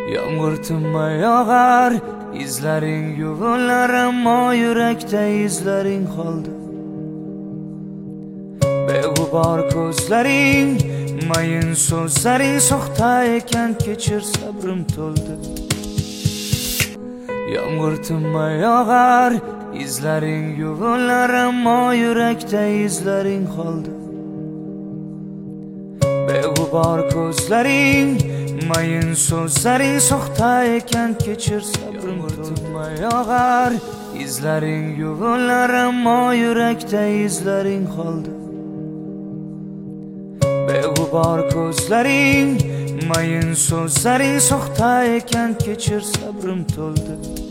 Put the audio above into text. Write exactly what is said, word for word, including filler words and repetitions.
Yomg'ir tinmay yog'ar, izlaring yuvilar, ammo yurakda izlaring qoldi. Beg'ubor ko'zlaring, mayin so'zlaring soxta ekan, kechir, sabrim to'ldi. Yomg'ir tinmay yog'ar, izlaring yuvilar, ammo yurakda izlaring qoldi. Beg'ubor ko'zlaring, mayin so'zlaring soxta ekan, kechir, sabrim tinmay yog'ar, izlaring yuvilar, ammo yurakda izlaring qoldi. Beg'ubor ko'zlaring, mayin so'zlaring soxta ekan, kechir, sabrim to'ldi.